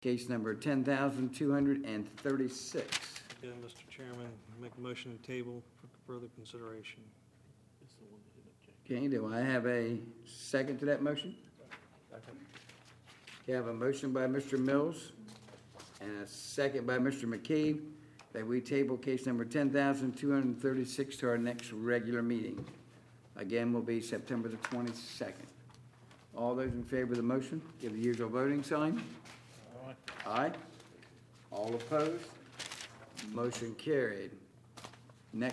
Case number 10,236. Again, Mr. Chairman, make a motion to table for further consideration. Okay, do I have a second to that motion? Okay, I have a motion by Mr. Mills and a second by Mr. McKee that we table case number 10,236 to our next regular meeting. Again, will be September the 22nd. All those in favor of the motion, give the usual voting sign. Aye. All opposed? Motion carried.